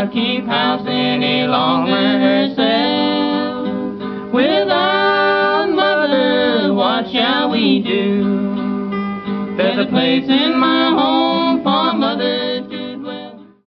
cannot keep house any longer herself. Without mother, what shall we do? There's a place in my home